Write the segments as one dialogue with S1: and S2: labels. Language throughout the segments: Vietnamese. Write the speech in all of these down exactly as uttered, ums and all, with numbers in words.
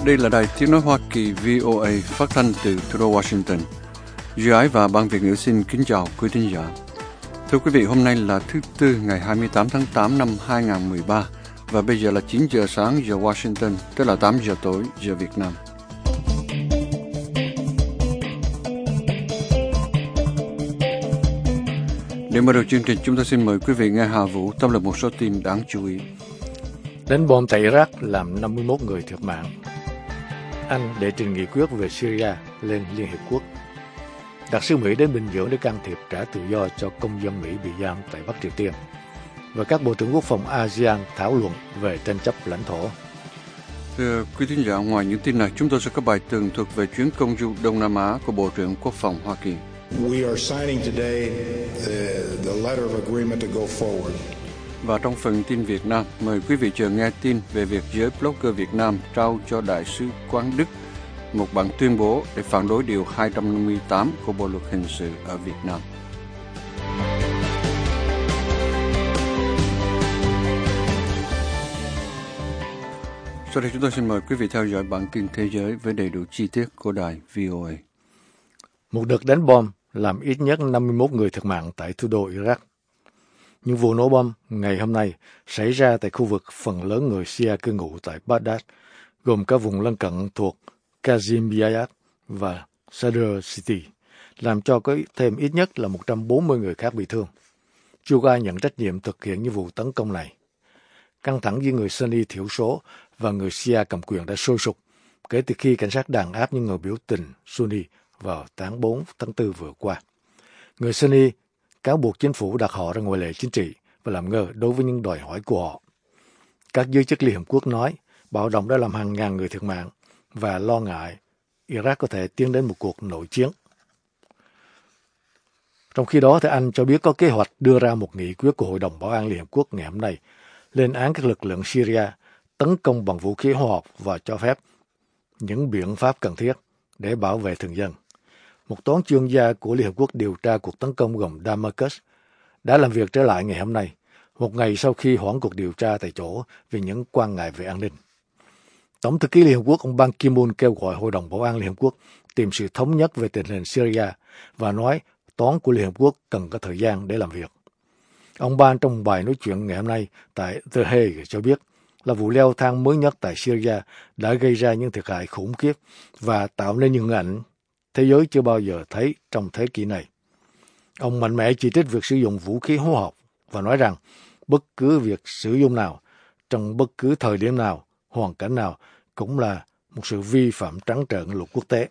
S1: Đây là đài tiếng nói Hoa Kỳ vê o a phát thanh từ thủ đô Washington. Duy Ái và ban Việt ngữ xin kính chào quý thính giả. Thưa quý vị, hôm nay là thứ Tư ngày hai mươi tám tháng tám năm hai nghìn không trăm mười ba và bây giờ là chín giờ sáng giờ Washington, tức là tám giờ tối giờ Việt Nam. Để mở đầu chương trình, chúng tôi xin mời quý vị nghe Hà Vũ tóm lược một số tin đáng chú ý.
S2: Đánh bom tại Iraq làm năm mươi mốt người thiệt mạng. Anh đệ trình nghị quyết về Syria lên Liên Hiệp Quốc. Đặc sứ Mỹ đến Bình Nhưỡng để can thiệp trả tự do cho công dân Mỹ bị giam tại Bắc Triều Tiên. Và các bộ trưởng quốc phòng a sê an thảo luận về tranh chấp lãnh thổ.
S1: Thưa quý thính giả, ngoài những tin này, chúng tôi sẽ có bài tường thuật về chuyến công du Đông Nam Á của Bộ trưởng Quốc phòng Hoa Kỳ.
S3: We are signing today the, the letter of agreement to go forward.
S1: Và trong phần tin Việt Nam, mời quý vị chờ nghe tin về việc giới blogger Việt Nam trao cho Đại sứ quán Đức một bản tuyên bố để phản đối điều hai trăm năm mươi tám của Bộ luật hình sự ở Việt Nam. Sau đây chúng tôi xin mời quý vị theo dõi bản tin thế giới với đầy đủ chi tiết của đài vê o a.
S2: Một đợt đánh bom làm ít nhất năm mươi mốt người thiệt mạng tại thủ đô Iraq. Những vụ nổ bom ngày hôm nay xảy ra tại khu vực phần lớn người Shia cư ngụ tại Baghdad, gồm các vùng lân cận thuộc Kazimiyat và Sadr City, làm cho có thêm ít nhất là một trăm bốn mươi người khác bị thương. Chưa có ai nhận trách nhiệm thực hiện những vụ tấn công này. Căng thẳng giữa người Sunni thiểu số và người Shia cầm quyền đã sôi sục kể từ khi cảnh sát đàn áp những người biểu tình Sunni vào tháng bốn tháng tư vừa qua. Người Sunni cáo buộc chính phủ đặt họ ra ngoài lệ chính trị và làm ngơ đối với những đòi hỏi của họ. Các giới chức Liên Hợp Quốc nói bạo động đã làm hàng ngàn người thiệt mạng và lo ngại Iraq có thể tiến đến một cuộc nội chiến. Trong khi đó, thì Anh cho biết có kế hoạch đưa ra một nghị quyết của Hội đồng Bảo an Liên Hợp Quốc ngày hôm nay lên án các lực lượng Syria tấn công bằng vũ khí hóa học và cho phép những biện pháp cần thiết để bảo vệ thường dân. Một toán chuyên gia của Liên Hợp Quốc điều tra cuộc tấn công gồm Damascus đã làm việc trở lại ngày hôm nay, một ngày sau khi hoãn cuộc điều tra tại chỗ vì những quan ngại về an ninh. Tổng thư ký Liên Hợp Quốc ông Ban Ki-moon kêu gọi Hội đồng Bảo an Liên Hợp Quốc tìm sự thống nhất về tình hình Syria và nói toán của Liên Hợp Quốc cần có thời gian để làm việc. Ông Ban trong bài nói chuyện ngày hôm nay tại The Hague cho biết là vụ leo thang mới nhất tại Syria đã gây ra những thiệt hại khủng khiếp và tạo nên những hình ảnh thế giới chưa bao giờ thấy trong thế kỷ này. Ông mạnh mẽ chỉ trích việc sử dụng vũ khí hóa học và nói rằng bất cứ việc sử dụng nào, trong bất cứ thời điểm nào, hoàn cảnh nào cũng là một sự vi phạm trắng trợn luật quốc tế.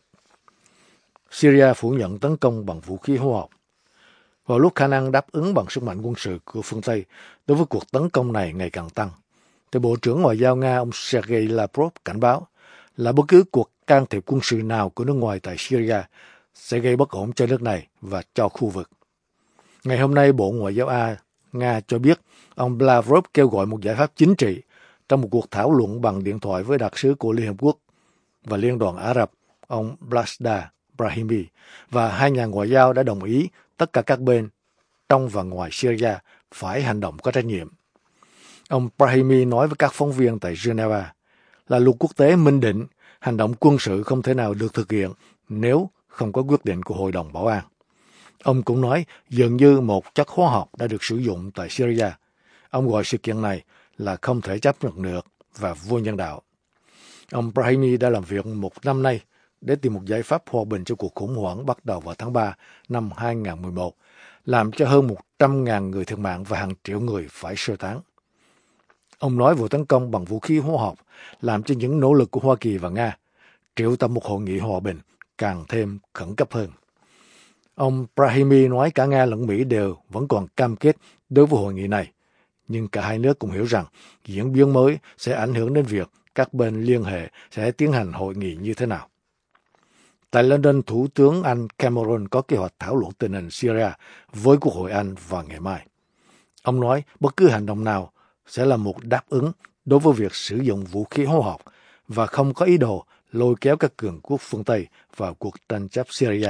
S2: Syria phủ nhận tấn công bằng vũ khí hóa học. Vào lúc khả năng đáp ứng bằng sức mạnh quân sự của phương Tây đối với cuộc tấn công này ngày càng tăng, thì Bộ trưởng Ngoại giao Nga ông Sergei Lavrov cảnh báo là bất cứ cuộc can thiệp quân sự nào của nước ngoài tại Syria sẽ gây bất ổn cho nước này và cho khu vực. Ngày hôm nay, Bộ Ngoại giao A, Nga cho biết ông Lavrov kêu gọi một giải pháp chính trị trong một cuộc thảo luận bằng điện thoại với đặc sứ của Liên Hợp Quốc và Liên đoàn Ả Rập, ông Blasda Brahimi, và hai nhà ngoại giao đã đồng ý tất cả các bên trong và ngoài Syria phải hành động có trách nhiệm. Ông Brahimi nói với các phóng viên tại Geneva là luật quốc tế minh định hành động quân sự không thể nào được thực hiện nếu không có quyết định của Hội đồng Bảo an. Ông cũng nói dường như một chất hóa học đã được sử dụng tại Syria. Ông gọi sự kiện này là không thể chấp nhận được và vô nhân đạo. Ông Brahimi đã làm việc một năm nay để tìm một giải pháp hòa bình cho cuộc khủng hoảng bắt đầu vào tháng ba năm hai nghìn không trăm mười một, làm cho hơn một trăm ngàn người thiệt mạng và hàng triệu người phải sơ tán. Ông nói vụ tấn công bằng vũ khí hóa học làm cho những nỗ lực của Hoa Kỳ và Nga triệu tập một hội nghị hòa bình càng thêm khẩn cấp hơn. Ông Brahimi nói cả Nga lẫn Mỹ đều vẫn còn cam kết đối với hội nghị này, nhưng cả hai nước cũng hiểu rằng diễn biến mới sẽ ảnh hưởng đến việc các bên liên hệ sẽ tiến hành hội nghị như thế nào. Tại London, Thủ tướng Anh Cameron có kế hoạch thảo luận tình hình Syria với Quốc hội Anh vào ngày mai. Ông nói bất cứ hành động nào sẽ là một đáp ứng đối với việc sử dụng vũ khí hóa học và không có ý đồ lôi kéo các cường quốc phương Tây vào cuộc tranh chấp Syria.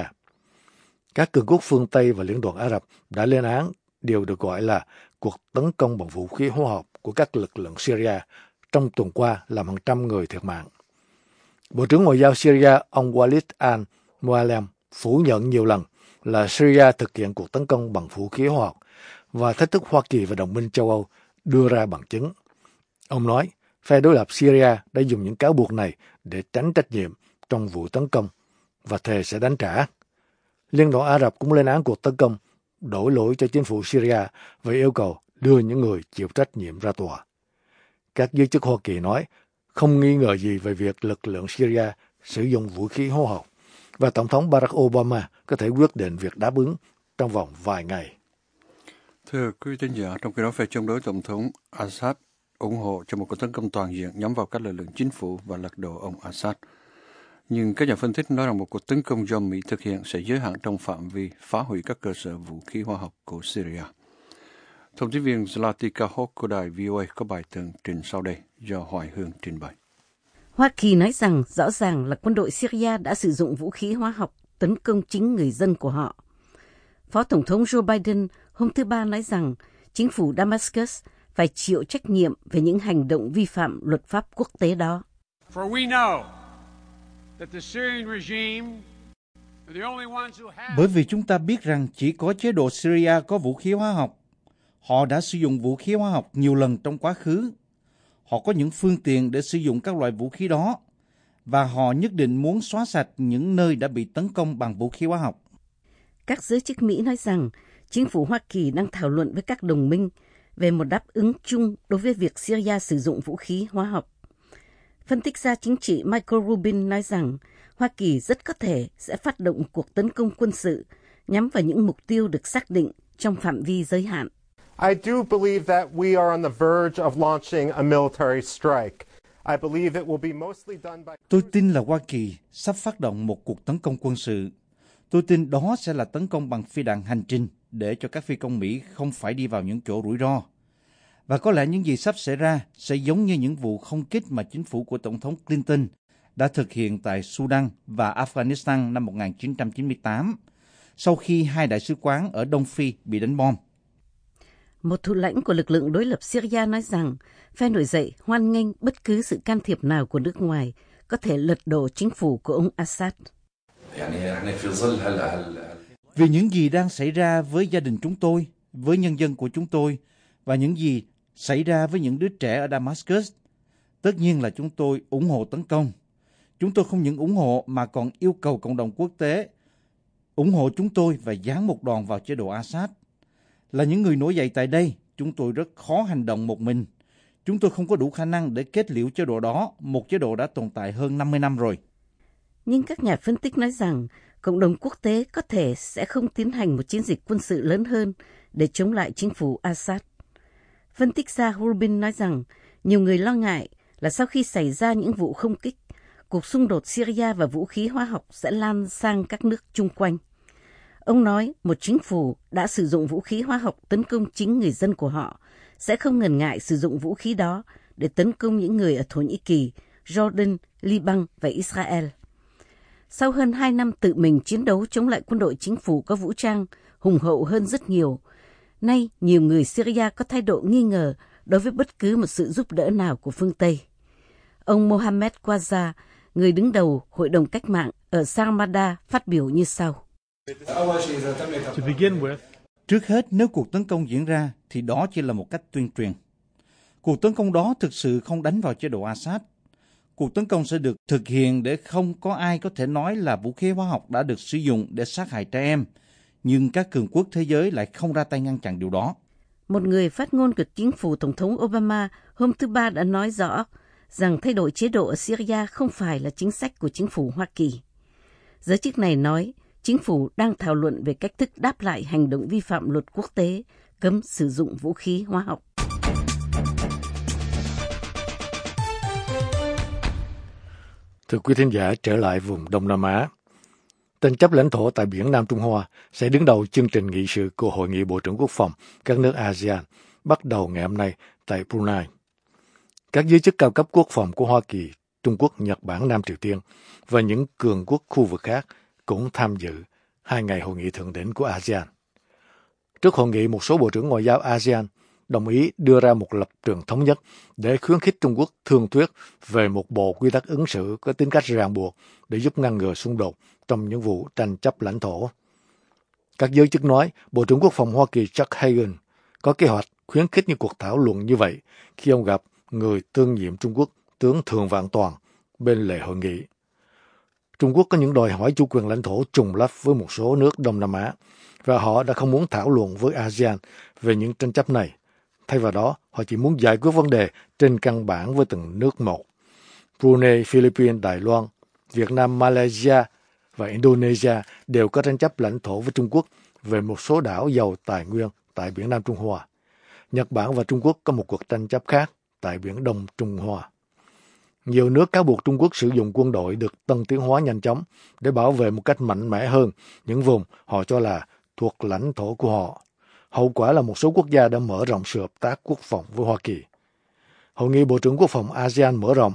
S2: Các cường quốc phương Tây và Liên đoàn Ả Rập đã lên án điều được gọi là cuộc tấn công bằng vũ khí hóa học của các lực lượng Syria trong tuần qua làm hàng trăm người thiệt mạng. Bộ trưởng Ngoại giao Syria ông Walid al-Mualem phủ nhận nhiều lần là Syria thực hiện cuộc tấn công bằng vũ khí hóa học và thách thức Hoa Kỳ và đồng minh châu Âu đưa ra bằng chứng. Ông nói, phe đối lập Syria đã dùng những cáo buộc này để tránh trách nhiệm trong vụ tấn công và thề sẽ đánh trả. Liên đoàn Ả Rập cũng lên án cuộc tấn công, đổ lỗi cho chính phủ Syria và yêu cầu đưa những người chịu trách nhiệm ra tòa. Các giới chức Hoa Kỳ nói không nghi ngờ gì về việc lực lượng Syria sử dụng vũ khí hóa học và Tổng thống Barack Obama có thể quyết định việc đáp ứng trong vòng vài ngày.
S1: Thưa quý thính giả, trong khi đó phe chống đối Tổng thống Assad ủng hộ cho một cuộc tấn công toàn diện nhắm vào các lực lượng chính phủ và lật đổ ông Assad. Nhưng các nhà phân tích nói rằng một cuộc tấn công do Mỹ thực hiện sẽ giới hạn trong phạm vi phá hủy các cơ sở vũ khí hóa học của Syria. Thông tin viên Zlatica Hawk của đài vê o a có bài tường trình sau đây do Hoài Hương trình bày.
S4: Hoa Kỳ nói rằng rõ ràng là quân đội Syria đã sử dụng vũ khí hóa học tấn công chính người dân của họ. Phó Tổng thống Joe Biden hôm thứ Ba nói rằng chính phủ Damascus phải chịu trách nhiệm về những hành động vi phạm luật pháp quốc tế đó.
S5: Bởi vì chúng ta biết rằng chỉ có chế độ Syria có vũ khí hóa học. Họ đã sử dụng vũ khí hóa học nhiều lần trong quá khứ. Họ có những phương tiện để sử dụng các loại vũ khí đó, và họ nhất định muốn xóa sạch những nơi đã bị tấn công bằng vũ khí hóa học.
S4: Các giới chức Mỹ nói rằng chính phủ Hoa Kỳ đang thảo luận với các đồng minh về một đáp ứng chung đối với việc Syria sử dụng vũ khí hóa học. Phân tích gia chính trị Michael Rubin nói rằng Hoa Kỳ rất có thể sẽ phát động cuộc tấn công quân sự nhắm vào những mục tiêu được xác định trong phạm vi giới hạn.
S6: I do believe that we are on the verge of launching a military strike. I believe it will be mostly done by...
S5: Tôi tin là Hoa Kỳ sắp phát động một cuộc tấn công quân sự. Tôi tin đó sẽ là tấn công bằng phi đạn hành trình để cho các phi công Mỹ không phải đi vào những chỗ rủi ro. Và có lẽ những gì sắp xảy ra sẽ giống như những vụ không kích mà chính phủ của Tổng thống Clinton đã thực hiện tại Sudan và Afghanistan năm một nghìn chín trăm chín mươi tám, sau khi hai đại sứ quán ở Đông Phi bị đánh bom.
S4: Một thủ lãnh của lực lượng đối lập Syria nói rằng phe nổi dậy hoan nghênh bất cứ sự can thiệp nào của nước ngoài có thể lật đổ chính phủ của ông Assad.
S5: Vì những gì đang xảy ra với gia đình chúng tôi, với nhân dân của chúng tôi, và những gì xảy ra với những đứa trẻ ở Damascus, tất nhiên là chúng tôi ủng hộ tấn công. Chúng tôi không những ủng hộ mà còn yêu cầu cộng đồng quốc tế ủng hộ chúng tôi và giáng một đòn vào chế độ Assad. Là những người nổi dậy tại đây, chúng tôi rất khó hành động một mình. Chúng tôi không có đủ khả năng để kết liễu chế độ đó, một chế độ đã tồn tại hơn năm mươi năm rồi.
S4: Nhưng các nhà phân tích nói rằng cộng đồng quốc tế có thể sẽ không tiến hành một chiến dịch quân sự lớn hơn để chống lại chính phủ Assad. Phân tích gia Rubin nói rằng nhiều người lo ngại là sau khi xảy ra những vụ không kích, cuộc xung đột Syria và vũ khí hóa học sẽ lan sang các nước chung quanh. Ông nói một chính phủ đã sử dụng vũ khí hóa học tấn công chính người dân của họ sẽ không ngần ngại sử dụng vũ khí đó để tấn công những người ở Thổ Nhĩ Kỳ, Jordan, Liban và Israel. Sau hơn hai năm tự mình chiến đấu chống lại quân đội chính phủ có vũ trang hùng hậu hơn rất nhiều, nay nhiều người Syria có thái độ nghi ngờ đối với bất cứ một sự giúp đỡ nào của phương Tây. Ông Mohammed Qaza, người đứng đầu Hội đồng Cách mạng ở Sarmada, phát biểu như sau.
S5: Trước hết, nếu cuộc tấn công diễn ra thì đó chỉ là một cách tuyên truyền. Cuộc tấn công đó thực sự không đánh vào chế độ Assad. Cuộc tấn công sẽ được thực hiện để không có ai có thể nói là vũ khí hóa học đã được sử dụng để sát hại trẻ em, nhưng các cường quốc thế giới lại không ra tay ngăn chặn điều đó.
S4: Một người phát ngôn của chính phủ Tổng thống Obama hôm thứ Ba đã nói rõ rằng thay đổi chế độ ở Syria không phải là chính sách của chính phủ Hoa Kỳ. Giới chức này nói chính phủ đang thảo luận về cách thức đáp lại hành động vi phạm luật quốc tế cấm sử dụng vũ khí hóa học.
S2: Thưa quý thính giả, trở lại vùng Đông Nam Á. Tranh chấp lãnh thổ tại biển Nam Trung Hoa sẽ đứng đầu chương trình nghị sự của Hội nghị Bộ trưởng Quốc phòng các nước a sê an bắt đầu ngày hôm nay tại Brunei. Các giới chức cao cấp quốc phòng của Hoa Kỳ, Trung Quốc, Nhật Bản, Nam Triều Tiên và những cường quốc khu vực khác cũng tham dự hai ngày hội nghị thượng đỉnh của a sê an. Trước hội nghị, một số bộ trưởng ngoại giao a sê an đồng ý đưa ra một lập trường thống nhất để khuyến khích Trung Quốc thương thuyết về một bộ quy tắc ứng xử có tính cách ràng buộc để giúp ngăn ngừa xung đột trong những vụ tranh chấp lãnh thổ. Các giới chức nói Bộ trưởng Quốc phòng Hoa Kỳ Chuck Hagel có kế hoạch khuyến khích những cuộc thảo luận như vậy khi ông gặp người tương nhiệm Trung Quốc tướng Thường Vạn Toàn bên lề hội nghị. Trung Quốc có những đòi hỏi chủ quyền lãnh thổ trùng lắp với một số nước Đông Nam Á, và họ đã không muốn thảo luận với a sê an về những tranh chấp này. Thay vào đó, họ chỉ muốn giải quyết vấn đề trên căn bản với từng nước một. Brunei, Philippines, Đài Loan, Việt Nam, Malaysia và Indonesia đều có tranh chấp lãnh thổ với Trung Quốc về một số đảo giàu tài nguyên tại biển Nam Trung Hoa. Nhật Bản và Trung Quốc có một cuộc tranh chấp khác tại biển Đông Trung Hoa. Nhiều nước cáo buộc Trung Quốc sử dụng quân đội được tân tiến hóa nhanh chóng để bảo vệ một cách mạnh mẽ hơn những vùng họ cho là thuộc lãnh thổ của họ. Hậu quả là một số quốc gia đã mở rộng sự hợp tác quốc phòng với Hoa Kỳ. Hội nghị Bộ trưởng Quốc phòng a sê an mở rộng,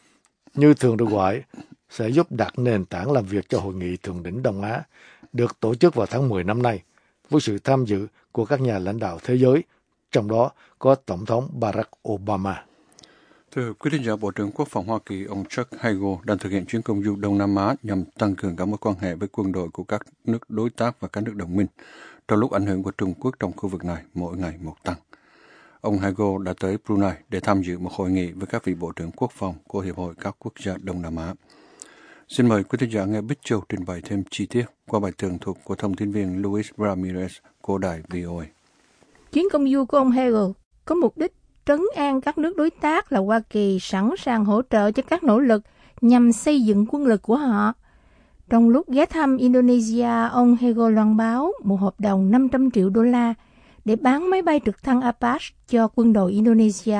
S2: như thường được gọi, sẽ giúp đặt nền tảng làm việc cho Hội nghị Thượng đỉnh Đông Á, được tổ chức vào tháng mười năm nay, với sự tham dự của các nhà lãnh đạo thế giới, trong đó có Tổng thống Barack Obama.
S1: Thưa quý thính giả, Bộ trưởng Quốc phòng Hoa Kỳ ông Chuck Hagel đang thực hiện chuyến công du Đông Nam Á nhằm tăng cường các mối quan hệ với quân đội của các nước đối tác và các nước đồng minh, trong lúc ảnh hưởng của Trung Quốc trong khu vực này mỗi ngày một tăng. Ông Hagel đã tới Brunei để tham dự một hội nghị với các vị Bộ trưởng Quốc phòng của Hiệp hội các quốc gia Đông Nam Á. Xin mời quý thính giả nghe Bích Châu trình bày thêm chi tiết qua bài tường thuật của thông tin viên Luis Ramirez của đài vê o a.
S7: Chuyến công du của ông Hagel có mục đích trấn an các nước đối tác là Hoa Kỳ sẵn sàng hỗ trợ cho các nỗ lực nhằm xây dựng quân lực của họ. Trong lúc ghé thăm Indonesia, ông Hagel loan báo một hợp đồng năm trăm triệu đô la để bán máy bay trực thăng Apache cho quân đội Indonesia.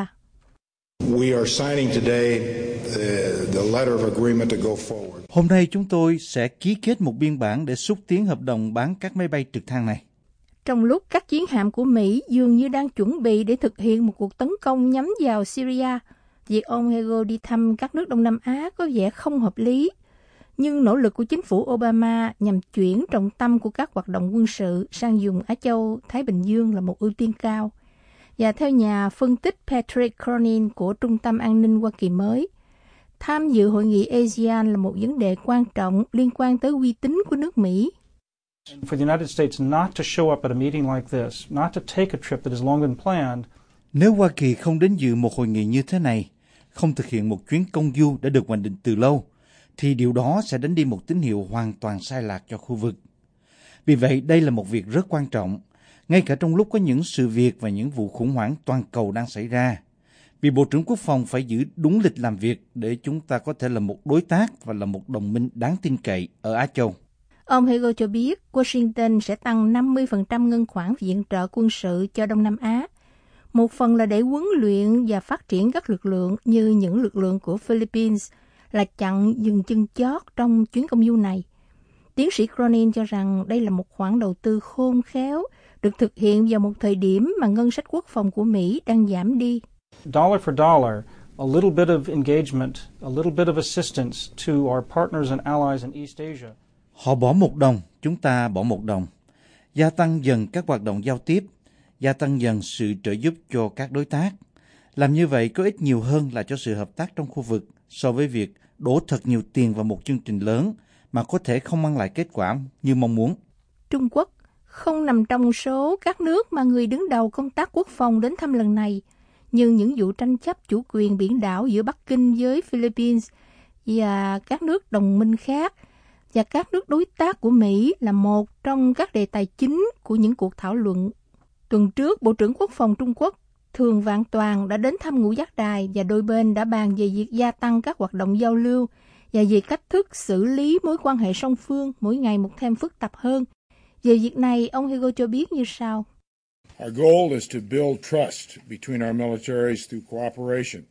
S3: We are signing today the, the letter of agreement to go forward.
S5: Hôm nay chúng tôi sẽ ký kết một biên bản để xúc tiến hợp đồng bán các máy bay trực thăng này.
S7: Trong lúc các chiến hạm của Mỹ dường như đang chuẩn bị để thực hiện một cuộc tấn công nhắm vào Syria, việc ông Hagel đi thăm các nước Đông Nam Á có vẻ không hợp lý. Nhưng nỗ lực của chính phủ Obama nhằm chuyển trọng tâm của các hoạt động quân sự sang vùng Á Châu, Thái Bình Dương là một ưu tiên cao. Và theo nhà phân tích Patrick Cronin của Trung tâm An ninh Hoa Kỳ mới, tham dự hội nghị a sê an là một vấn đề quan trọng liên quan tới uy tín của nước Mỹ.
S8: For the United States not to show up at a meeting like this, not to take a trip that has long been planned.
S5: Nếu Hoa Kỳ không đến dự một hội nghị như thế này, không thực hiện một chuyến công du đã được hoạch định từ lâu, thì điều đó sẽ đánh đi một tín hiệu hoàn toàn sai lạc cho khu vực. Vì vậy, đây là một việc rất quan trọng, ngay cả trong lúc có những sự việc và những vụ khủng hoảng toàn cầu đang xảy ra. Vì Bộ trưởng Quốc phòng phải giữ đúng lịch làm việc để chúng ta có thể là một đối tác và là một đồng minh đáng tin cậy ở Á Châu.
S7: Ông Hagel cho biết Washington sẽ tăng năm mươi phần trăm ngân khoản viện trợ quân sự cho Đông Nam Á. Một phần là để huấn luyện và phát triển các lực lượng như những lực lượng của Philippines, là chặn dừng chân chót trong chuyến công du này. Tiến sĩ Cronin cho rằng đây là một khoản đầu tư khôn khéo, được thực hiện vào một thời điểm mà ngân sách quốc phòng của Mỹ đang giảm đi.
S8: Dollar for dollar, a little bit of engagement, a little bit of assistance to our partners and allies in East Asia.
S5: Họ bỏ một đồng, chúng ta bỏ một đồng. Gia tăng dần các hoạt động giao tiếp, gia tăng dần sự trợ giúp cho các đối tác. Làm như vậy có ích nhiều hơn là cho sự hợp tác trong khu vực so với việc đổ thật nhiều tiền vào một chương trình lớn mà có thể không mang lại kết quả như mong muốn.
S7: Trung Quốc không nằm trong số các nước mà người đứng đầu công tác quốc phòng đến thăm lần này, nhưng những vụ tranh chấp chủ quyền biển đảo giữa Bắc Kinh với Philippines và các nước đồng minh khác và các nước đối tác của Mỹ là một trong các đề tài chính của những cuộc thảo luận. Tuần trước, Bộ trưởng Quốc phòng Trung Quốc Thường Vạn Toàn đã đến thăm Ngũ Giác Đài và đôi bên đã bàn về việc gia tăng các hoạt động giao lưu và về cách thức xử lý mối quan hệ song phương mỗi ngày một thêm phức tạp hơn. Về việc này, ông Hagel cho biết như sau.
S3: Our goal is to build trust between our militaries through cooperation.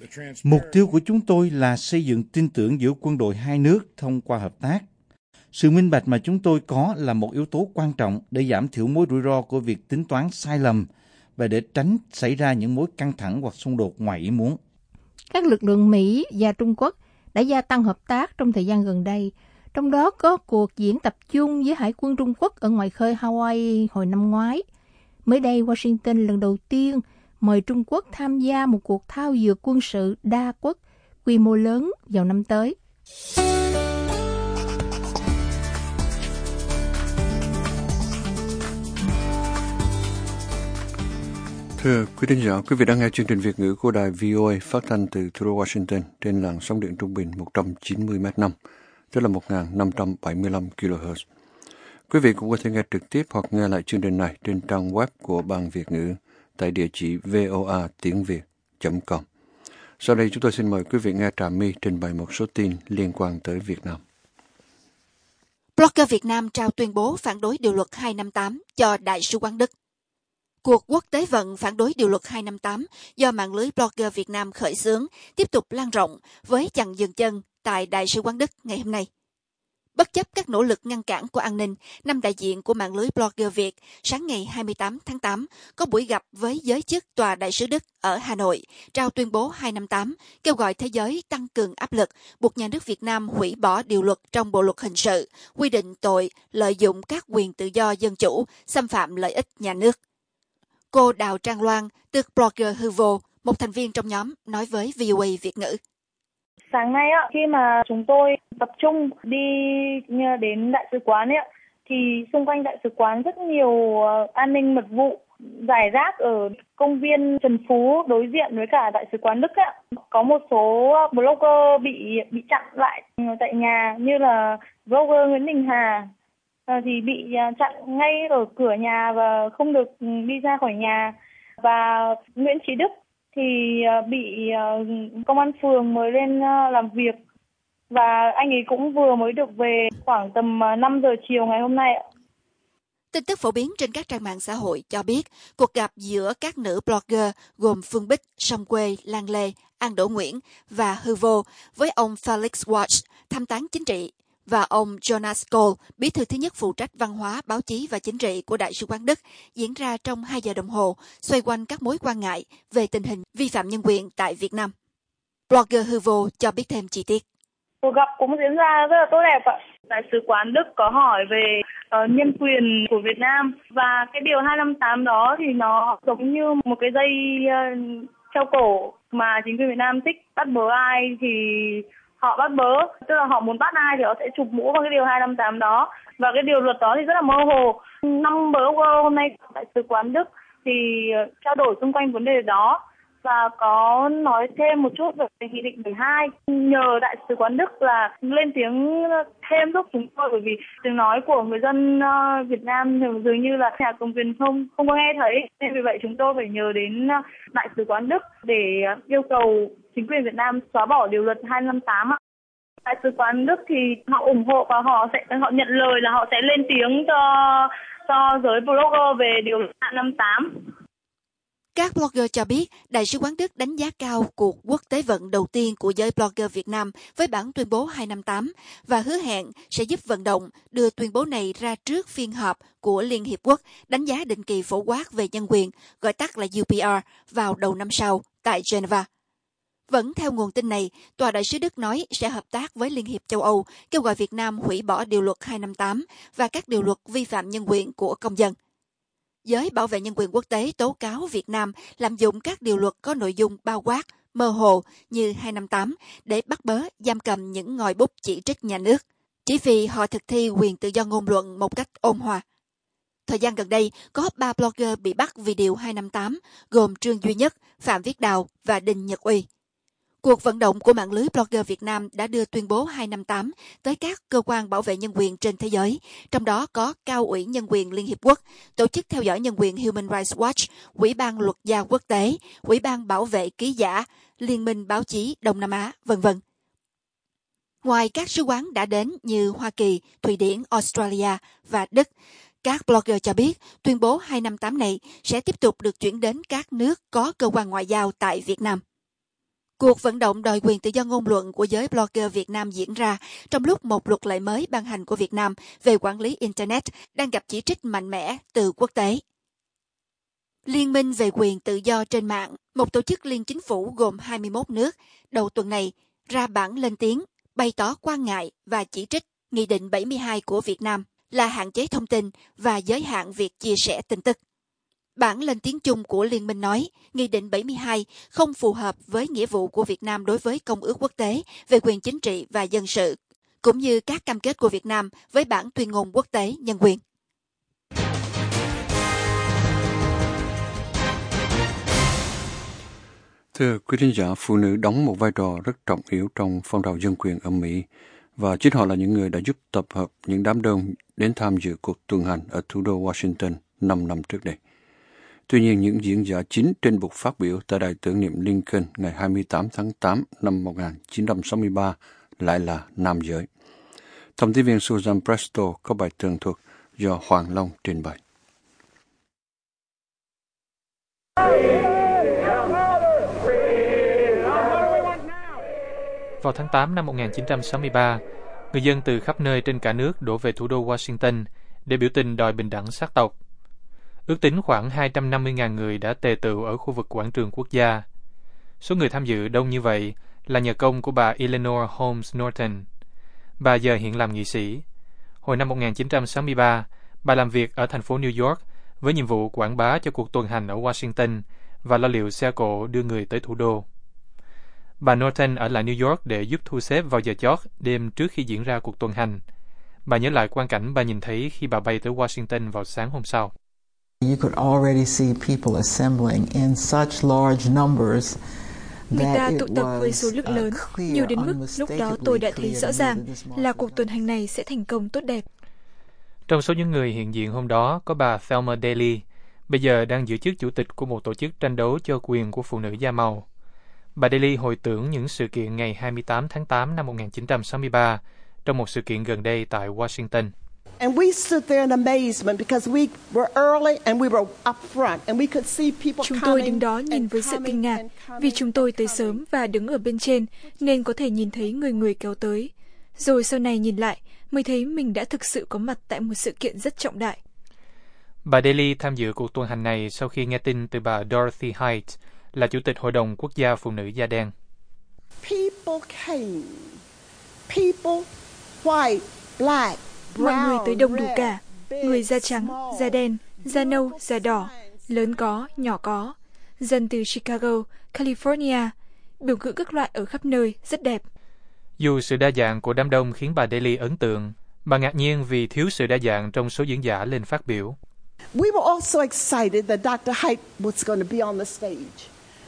S5: Mục tiêu của chúng tôi là xây dựng tin tưởng giữa quân đội hai nước thông qua hợp tác. Sự minh bạch mà chúng tôi có là một yếu tố quan trọng để giảm thiểu mối rủi ro của việc tính toán sai lầm và để tránh xảy ra những mối căng thẳng hoặc xung đột ngoài ý muốn.
S7: Các lực lượng Mỹ và Trung Quốc đã gia tăng hợp tác trong thời gian gần đây, trong đó có cuộc diễn tập chung với Hải quân Trung Quốc ở ngoài khơi Hawaii hồi năm ngoái. Mới đây, Washington lần đầu tiên mời Trung Quốc tham gia một cuộc thao dượt quân sự đa quốc quy mô lớn vào năm tới.
S1: Thưa quý thính giả, quý vị đang nghe chương trình Việt ngữ của đài vê o a phát thanh từ thủ đô Washington trên làn sóng điện trung bình một trăm chín mươi mét năm, tức là một nghìn năm trăm bảy mươi lăm ki lô héc. Quý vị cũng có thể nghe trực tiếp hoặc nghe lại chương trình này trên trang web của Ban Việt ngữ tại địa chỉ voa tiếng việt chấm com. Sau đây chúng tôi xin mời quý vị nghe Trà My trình bày một số tin liên quan tới Việt Nam.
S9: Blogger Việt Nam trao tuyên bố phản đối điều luật hai năm tám cho Đại sứ quán Đức. Cuộc quốc tế vận phản đối điều luật hai năm tám do mạng lưới blogger Việt Nam khởi xướng tiếp tục lan rộng với chặn dừng chân tại Đại sứ quán Đức ngày hôm nay. Bất chấp các nỗ lực ngăn cản của an ninh, năm đại diện của mạng lưới blogger Việt sáng ngày hai mươi tám tháng tám có buổi gặp với giới chức tòa đại sứ Đức ở Hà Nội, trao tuyên bố hai năm tám, kêu gọi thế giới tăng cường áp lực, buộc nhà nước Việt Nam hủy bỏ điều luật trong Bộ luật hình sự, quy định tội lợi dụng các quyền tự do dân chủ, xâm phạm lợi ích nhà nước. Cô Đào Trang Loan, tức blogger Hư Vô, một thành viên trong nhóm, nói với vê o a Việt ngữ.
S10: Sáng nay á, khi mà chúng tôi tập trung đi đến đại sứ quán ấy, thì xung quanh đại sứ quán rất nhiều uh, an ninh mật vụ rải rác ở công viên Trần Phú đối diện với cả đại sứ quán Đức ấy. Có một số blogger bị bị chặn lại tại nhà, như là blogger Nguyễn Đình Hà uh, thì bị uh, chặn ngay ở cửa nhà và không được đi ra khỏi nhà, và Nguyễn Trí Đức thì bị công an phường mời lên làm việc, và anh ấy cũng vừa mới được về khoảng tầm năm giờ chiều ngày hôm nay.
S9: Tin tức phổ biến trên các trang mạng xã hội cho biết cuộc gặp giữa các nữ blogger gồm Phương Bích, Song Quê, Lan Lê, An Đỗ Nguyễn và Hư Vô với ông Felix Watch, tham tán chính trị, và ông Jonas Kohl, bí thư thứ nhất phụ trách văn hóa, báo chí và chính trị của Đại sứ quán Đức, diễn ra trong hai giờ đồng hồ, xoay quanh các mối quan ngại về tình hình vi phạm nhân quyền tại Việt Nam. Blogger Hư Vô cho biết thêm chi tiết.
S10: Cuộc gặp cũng diễn ra rất là tốt đẹp ạ. Đại sứ quán Đức có hỏi về uh, nhân quyền của Việt Nam, và cái điều hai năm tám đó thì nó giống như một cái dây uh, treo cổ mà chính quyền Việt Nam thích bắt bớ ai thì họ bắt bớ, tức là họ muốn bắt ai thì họ sẽ chụp mũ vào cái điều hai năm tám đó, và cái điều luật đó thì rất là mơ hồ. Năm bữa hôm nay đại sứ quán Đức thì trao đổi xung quanh vấn đề đó và có nói thêm một chút về nghị định mười hai, nhờ đại sứ quán Đức là lên tiếng thêm giúp chúng tôi, bởi vì tiếng nói của người dân Việt Nam dường như là nhà cầm quyền không không có nghe thấy, nên vì vậy chúng tôi phải nhờ đến đại sứ quán Đức để yêu cầu chính quyền Việt Nam xóa bỏ điều luật hai năm tám ạ. Đại sứ quán Đức thì họ ủng hộ và họ sẽ họ nhận lời là họ sẽ lên tiếng cho cho giới blogger về điều luật hai năm tám.
S9: Các blogger cho biết Đại sứ quán Đức đánh giá cao cuộc quốc tế vận đầu tiên của giới blogger Việt Nam với bản tuyên bố hai năm tám và hứa hẹn sẽ giúp vận động đưa tuyên bố này ra trước phiên họp của Liên Hiệp Quốc đánh giá định kỳ phổ quát về nhân quyền, gọi tắt là U P R, vào đầu năm sau tại Geneva. Vẫn theo nguồn tin này, Tòa đại sứ Đức nói sẽ hợp tác với Liên hiệp châu Âu, kêu gọi Việt Nam hủy bỏ điều luật hai năm tám và các điều luật vi phạm nhân quyền của công dân. Giới bảo vệ nhân quyền quốc tế tố cáo Việt Nam lạm dụng các điều luật có nội dung bao quát, mơ hồ như hai năm tám để bắt bớ, giam cầm những ngòi bút chỉ trích nhà nước, chỉ vì họ thực thi quyền tự do ngôn luận một cách ôn hòa. Thời gian gần đây, có ba blogger bị bắt vì điều hai năm tám, gồm Trương Duy Nhất, Phạm Viết Đào và Đinh Nhật Uy. Cuộc vận động của mạng lưới blogger Việt Nam đã đưa tuyên bố hai năm tám tới các cơ quan bảo vệ nhân quyền trên thế giới, trong đó có Cao ủy Nhân quyền Liên Hiệp Quốc, Tổ chức theo dõi nhân quyền Human Rights Watch, Ủy ban Luật gia Quốc tế, Ủy ban Bảo vệ Ký giả, Liên minh Báo chí Đông Nam Á, vân vân. Ngoài các sứ quán đã đến như Hoa Kỳ, Thụy Điển, Australia và Đức, các blogger cho biết tuyên bố hai năm tám này sẽ tiếp tục được chuyển đến các nước có cơ quan ngoại giao tại Việt Nam. Cuộc vận động đòi quyền tự do ngôn luận của giới blogger Việt Nam diễn ra trong lúc một luật lệ mới ban hành của Việt Nam về quản lý Internet đang gặp chỉ trích mạnh mẽ từ quốc tế. Liên minh về quyền tự do trên mạng, một tổ chức liên chính phủ gồm hai mươi mốt nước, đầu tuần này ra bản lên tiếng, bày tỏ quan ngại và chỉ trích Nghị định bảy mươi hai của Việt Nam là hạn chế thông tin và giới hạn việc chia sẻ tin tức. Bản lên tiếng chung của liên minh nói, Nghị định bảy mươi hai không phù hợp với nghĩa vụ của Việt Nam đối với Công ước quốc tế về quyền chính trị và dân sự, cũng như các cam kết của Việt Nam với bản tuyên ngôn quốc tế nhân quyền.
S1: Thưa quý thính giả, phụ nữ đóng một vai trò rất trọng yếu trong phong trào dân quyền ở Mỹ, và chính họ là những người đã giúp tập hợp những đám đông đến tham dự cuộc tuần hành ở thủ đô Washington năm năm trước đây. Tuy nhiên, những diễn giả chính trên bục phát biểu tại đài tưởng niệm Lincoln ngày hai mươi tám tháng tám năm một nghìn chín trăm sáu mươi ba lại là nam giới. Thông tin viên Susan Presto có bài tường thuật do Hoàng Long trình bày.
S11: Vào tháng tám năm một nghìn chín trăm sáu mươi ba, người dân từ khắp nơi trên cả nước đổ về thủ đô Washington để biểu tình đòi bình đẳng sắc tộc. Ước tính khoảng hai trăm năm mươi nghìn người đã tề tựu ở khu vực quảng trường quốc gia. Số người tham dự đông như vậy là nhờ công của bà Eleanor Holmes Norton. Bà giờ hiện làm nghị sĩ. Hồi năm một nghìn chín trăm sáu mươi ba, bà làm việc ở thành phố New York với nhiệm vụ quảng bá cho cuộc tuần hành ở Washington và lo liệu xe cộ đưa người tới thủ đô. Bà Norton ở lại New York để giúp thu xếp vào giờ chót đêm trước khi diễn ra cuộc tuần hành. Bà nhớ lại quang cảnh bà nhìn thấy khi bà bay tới Washington vào sáng hôm sau.
S12: You could already see people assembling in such large numbers.
S13: Người ta tụ tập với số lượng lớn, nhiều đến mức lúc đó tôi đã thấy rõ ràng là cuộc tuần hành này sẽ thành công tốt đẹp.
S11: Trong số những người hiện diện hôm đó có bà Thelma Daley, bây giờ đang giữ chức chủ tịch của một tổ chức tranh đấu cho quyền của phụ nữ da màu. Bà Daley hồi tưởng những sự kiện ngày hai mươi tám tháng tám năm một nghìn chín trăm sáu mươi ba trong một sự kiện gần đây tại Washington.
S14: And we stood there in amazement because we were early and we were up front and we could see people
S13: Chúng tôi đứng đó nhìn với sự kinh ngạc vì chúng tôi tới sớm và đứng ở bên trên nên có thể nhìn thấy người người kéo tới. Rồi sau này nhìn lại mới thấy mình đã thực sự có mặt tại một sự kiện rất trọng đại.
S11: Bà Daley tham dự cuộc tuần hành này sau khi nghe tin từ bà Dorothy Height, là Chủ tịch Hội đồng Quốc gia Phụ nữ da đen.
S14: People came. People, white, black,
S13: Mọi người tới đông đủ cả, người da trắng, da đen, da nâu, da đỏ, lớn có, nhỏ có, dân từ Chicago, California, biểu ngữ các loại ở khắp nơi, rất đẹp.
S11: Dù sự đa dạng của đám đông khiến bà Daley ấn tượng, bà ngạc nhiên vì thiếu sự đa dạng trong số diễn giả lên phát biểu.
S14: We were also excited that doctor Height was going to be on the stage.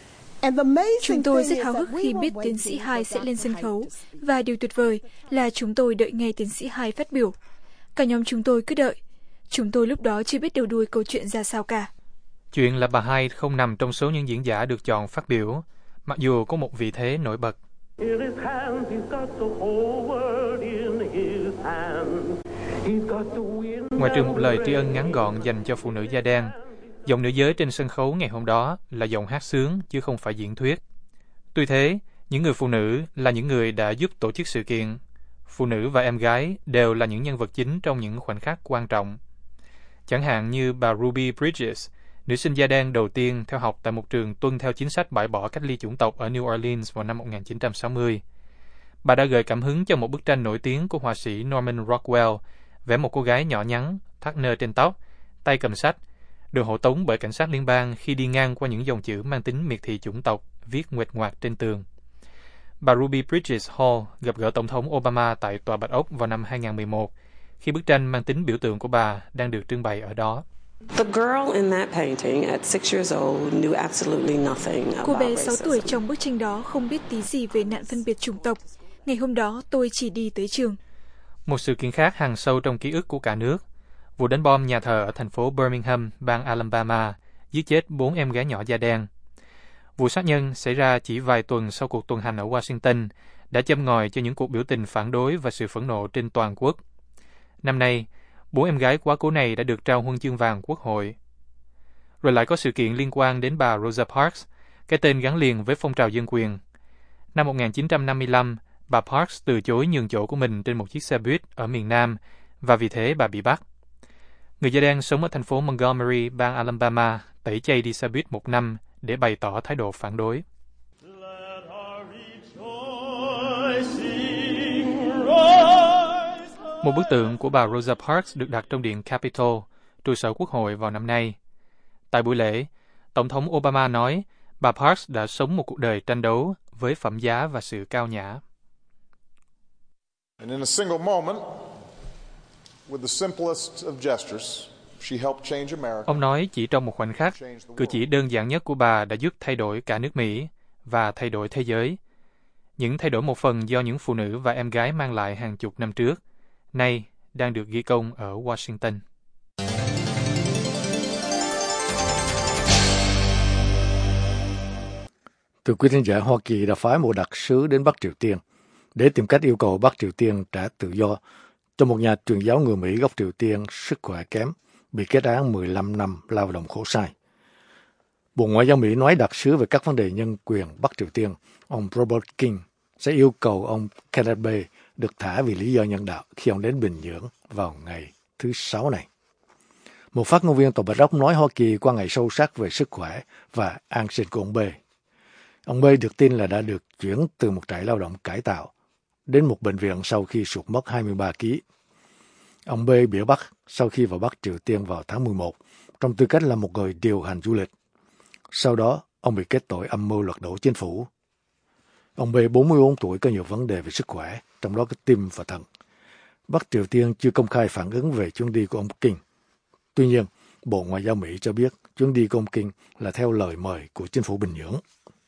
S13: Chúng tôi rất háo hức khi biết tiến sĩ Hai sẽ lên sân khấu, và điều tuyệt vời là chúng tôi đợi nghe tiến sĩ Hai phát biểu. Cả nhóm chúng tôi cứ đợi. Chúng tôi lúc đó chưa biết đầu đuôi câu chuyện ra sao cả.
S11: Chuyện là bà Hai không nằm trong số những diễn giả được chọn phát biểu, mặc dù có một vị thế nổi bật. Ngoài trừ một lời tri ân ngắn gọn dành cho phụ nữ da đen, giọng nữ giới trên sân khấu ngày hôm đó là giọng hát sướng chứ không phải diễn thuyết. Tuy thế, những người phụ nữ là những người đã giúp tổ chức sự kiện. Phụ nữ và em gái đều là những nhân vật chính trong những khoảnh khắc quan trọng. Chẳng hạn như bà Ruby Bridges, nữ sinh da đen đầu tiên theo học tại một trường tuân theo chính sách bãi bỏ cách ly chủng tộc ở New Orleans vào năm một nghìn chín trăm sáu mươi. Bà đã gợi cảm hứng cho một bức tranh nổi tiếng của họa sĩ Norman Rockwell, vẽ một cô gái nhỏ nhắn, thắt nơ trên tóc, tay cầm sách, được hộ tống bởi cảnh sát liên bang khi đi ngang qua những dòng chữ mang tính miệt thị chủng tộc viết nguệch ngoạc trên tường. Bà Ruby Bridges Hall gặp gỡ Tổng thống Obama tại Tòa Bạch Ốc vào năm hai nghìn mười một, khi bức tranh mang tính biểu tượng của bà đang được trưng bày ở đó.
S13: Cô bé sáu tuổi trong bức tranh đó không biết tí gì về nạn phân biệt chủng tộc. Ngày hôm đó tôi chỉ đi tới trường.
S11: Một sự kiện khác hằn sâu trong ký ức của cả nước. Vụ đánh bom nhà thờ ở thành phố Birmingham, bang Alabama, giết chết bốn em gái nhỏ da đen. Vụ sát nhân xảy ra chỉ vài tuần sau cuộc tuần hành ở Washington, đã châm ngòi cho những cuộc biểu tình phản đối và sự phẫn nộ trên toàn quốc. Năm nay, bốn em gái quá cố này đã được trao huân chương vàng Quốc hội. Rồi lại có sự kiện liên quan đến bà Rosa Parks, cái tên gắn liền với phong trào dân quyền. Năm một nghìn chín trăm năm mươi lăm, bà Parks từ chối nhường chỗ của mình trên một chiếc xe buýt ở miền Nam, và vì thế bà bị bắt. Người da đen sống ở thành phố Montgomery, bang Alabama, tẩy chay đi xe buýt một năm để bày tỏ thái độ phản đối. Một bức tượng của bà Rosa Parks được đặt trong điện Capitol, trụ sở quốc hội vào năm nay. Tại buổi lễ, Tổng thống Obama nói bà Parks đã sống một cuộc đời tranh đấu với phẩm giá và sự cao nhã.
S15: And in a single moment, with the simplest of gestures, she helped change America.
S11: Ông nói chỉ trong một khoảnh khắc, cử chỉ đơn giản nhất của bà đã giúp thay đổi cả nước Mỹ và thay đổi thế giới. Những thay đổi một phần do những phụ nữ và em gái mang lại hàng chục năm trước, nay đang được ghi công ở Washington.
S2: Thưa quý thính giả, Hoa Kỳ đã phái một đặc sứ đến Bắc Triều Tiên để tìm cách yêu cầu Bắc Triều Tiên trả tự do cho một nhà truyền giáo người Mỹ gốc Triều Tiên sức khỏe kém, bị kết án mười lăm năm lao động khổ sai. Bộ Ngoại giao Mỹ nói đặc sứ về các vấn đề nhân quyền Bắc Triều Tiên, ông Robert King, sẽ yêu cầu ông Kenneth Bae được thả vì lý do nhân đạo khi ông đến Bình Nhưỡng vào ngày thứ Sáu này. Một phát ngôn viên Tòa Bạch Ốc nói Hoa Kỳ quan ngại sâu sắc về sức khỏe và an sinh của ông Bae. Ông Bae được tin là đã được chuyển từ một trại lao động cải tạo đến một bệnh viện sau khi sụt mất hai mươi ba ki lô gam. Ông Bae bị bắt sau khi vào Bắc Triều Tiên vào tháng mười một, trong tư cách là một người điều hành du lịch. Sau đó, ông bị kết tội âm mưu lật đổ chính phủ. Ông Bae, bốn mươi bốn tuổi, có nhiều vấn đề về sức khỏe, trong đó có tim và thận. Bắc Triều Tiên chưa công khai phản ứng về chuyến đi của ông King. Tuy nhiên, Bộ Ngoại giao Mỹ cho biết chuyến đi của ông King là theo lời mời của chính phủ Bình Nhưỡng.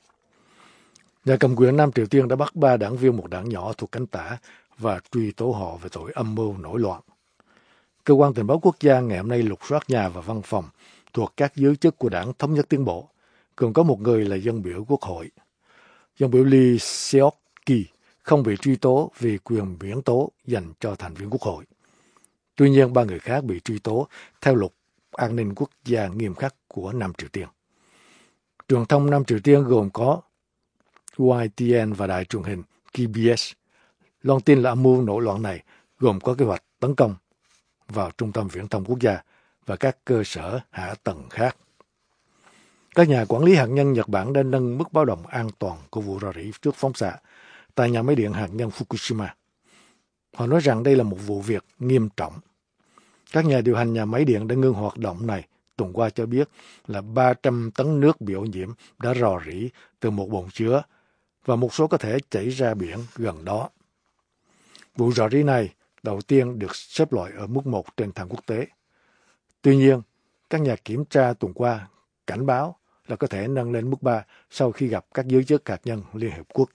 S2: Nhà cầm quyền Nam Triều Tiên đã bắt ba đảng viên một đảng nhỏ thuộc cánh tả và truy tố họ về tội âm mưu nổi loạn. Cơ quan tình báo quốc gia ngày hôm nay lục soát nhà và văn phòng thuộc các giới chức của đảng Thống nhất Tiến bộ, còn có một người là dân biểu quốc hội. Dân biểu Lee Seok-ki không bị truy tố vì quyền miễn tố dành cho thành viên quốc hội. Tuy nhiên, ba người khác bị truy tố theo luật an ninh quốc gia nghiêm khắc của Nam Triều Tiên. Truyền thông Nam Triều Tiên gồm có Y T N và đài truyền hình K B S loan tin là âm mưu nổi loạn này gồm có kế hoạch tấn công vào trung tâm viễn thông quốc gia và các cơ sở hạ tầng khác. Các nhà quản lý hạt nhân Nhật Bản đã nâng mức báo động an toàn của vụ rò rỉ trước phóng xạ tại nhà máy điện hạt nhân Fukushima. Họ nói rằng đây là một vụ việc nghiêm trọng. Các nhà điều hành nhà máy điện đã ngưng hoạt động này tuần qua cho biết là ba trăm tấn nước bị ô nhiễm đã rò rỉ từ một bồn chứa và một số có thể chảy ra biển gần đó. Vụ rò rỉ này đầu tiên được xếp loại ở mức một trên thang quốc tế. Tuy nhiên, các nhà kiểm tra tuần qua cảnh báo là có thể nâng lên mức ba sau khi gặp các giới chức hạt nhân Liên Hiệp Quốc.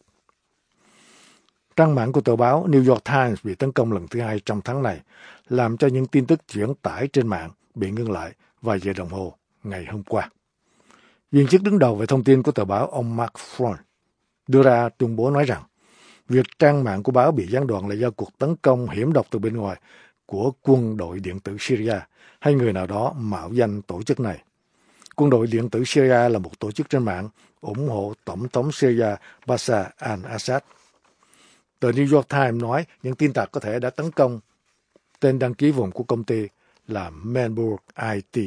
S2: Trang mạng của tờ báo New York Times bị tấn công lần thứ hai trong tháng này, làm cho những tin tức chuyển tải trên mạng bị ngưng lại vài giờ đồng hồ ngày hôm qua. Viên chức đứng đầu về thông tin của tờ báo, ông Mark Front, đưa ra tuyên bố nói rằng việc trang mạng của báo bị gián đoạn là do cuộc tấn công hiểm độc từ bên ngoài của quân đội điện tử Syria hay người nào đó mạo danh tổ chức này. Quân đội điện tử Syria là một tổ chức trên mạng ủng hộ Tổng thống Syria Bashar al-Assad. Tờ New York Times nói những tin tặc có thể đã tấn công tên đăng ký vùng của công ty là Manburg I T.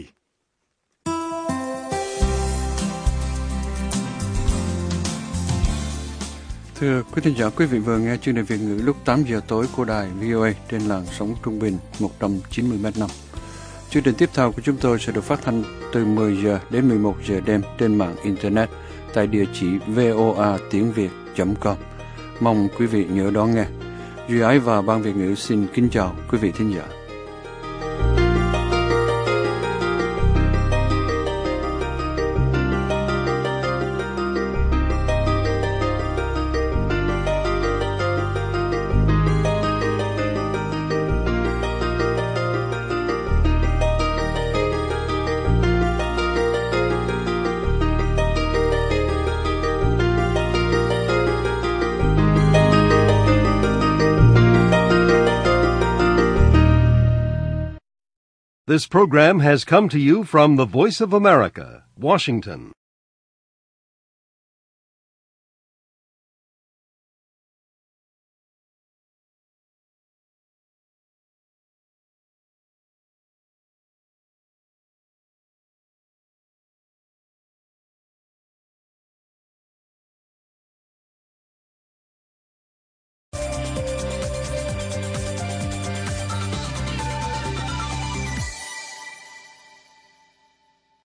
S1: Thưa quý thính giả, quý vị vừa nghe chương trình Việt ngữ lúc tám giờ tối của đài V O A trên làn sóng trung bình một trăm chín mươi mét năm. Chương trình tiếp theo của chúng tôi sẽ được phát thanh từ mười giờ đến mười một giờ đêm trên mạng Internet tại địa chỉ voa tiếng việt chấm com. Mong quý vị nhớ đón nghe. Duy Ái và Ban Việt ngữ xin kính chào quý vị thính giả.
S16: This program has come to you from the Voice of America, Washington.